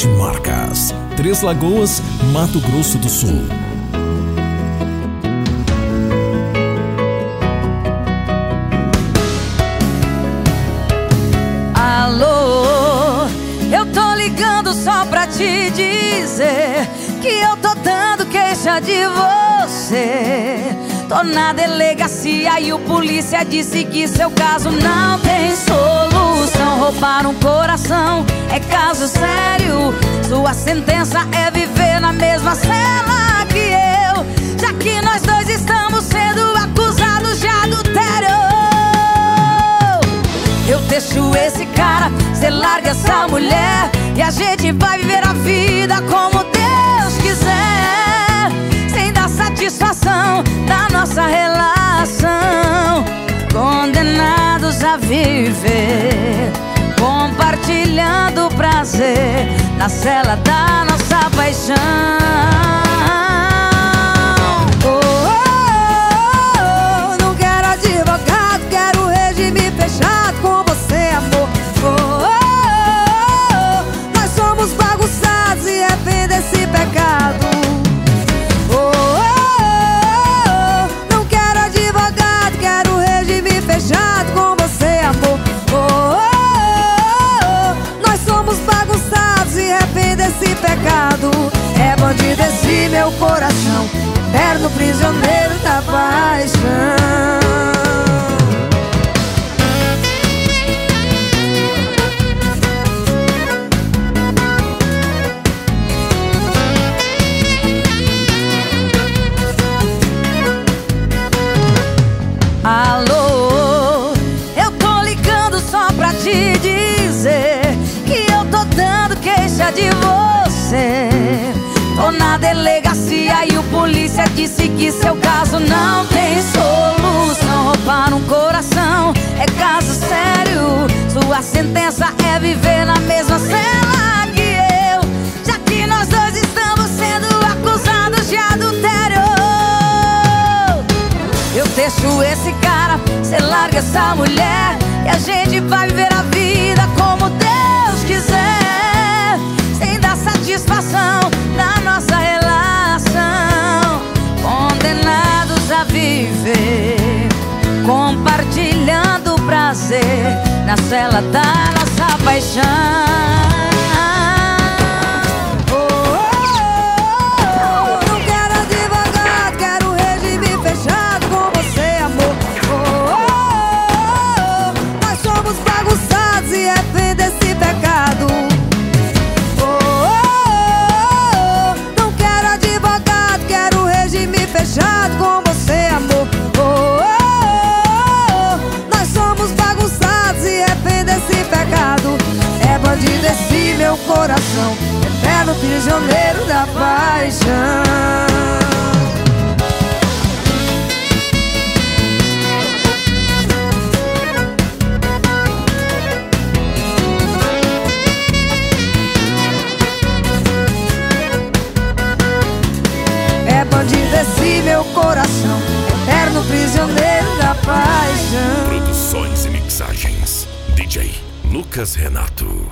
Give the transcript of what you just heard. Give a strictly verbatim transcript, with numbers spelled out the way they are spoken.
Multimarcas, Três Lagoas, Mato Grosso do Sul. Alô, eu tô ligando só pra te dizer que eu tô dando queixa de você. Tô na delegacia e o polícia disse que seu caso não tem solução. Roubar um coração é caso sério. Sua sentença é viver na mesma cela que eu, já que nós dois estamos sendo acusados de adultério. Eu deixo esse cara, cê larga essa mulher e a gente vai viver a vida como Deus quiser, sem dar satisfação da nossa relação. Condenados a viver, compartilhando o prazer na cela da nossa paixão. Oh, oh, oh, não quero advogado, quero regime fechado com você, amor. Oh, oh, oh, nós somos bagunçados e refém desse pecado. Oh, oh, oh, não quero advogado, quero regime fechado com você, amor. Oh, oh, oh, nós somos bagunçados e refém desse pecado. É bandido esse meu coração, eterno prisioneiro da paixão. Alô, eu tô ligando só pra te dizer que eu tô dando queixa de você. Tô na delegacia e o polícia disse que seu caso não tem solução. Roubar um coração é caso sério. Sua sentença é viver na mesma cela que eu, já que nós dois estamos sendo acusados de adultério. Eu deixo esse cara, cê larga essa mulher e a gente vai viver a vida como Deus quiser, sem dar satisfação na nossa relação. Condenados a viver, compartilhando o prazer na cela da nossa paixão. Desse meu coração, eterno prisioneiro da paixão. É bandido esse meu coração, eterno prisioneiro da paixão. Produções e mixagens D J Lucas Renato.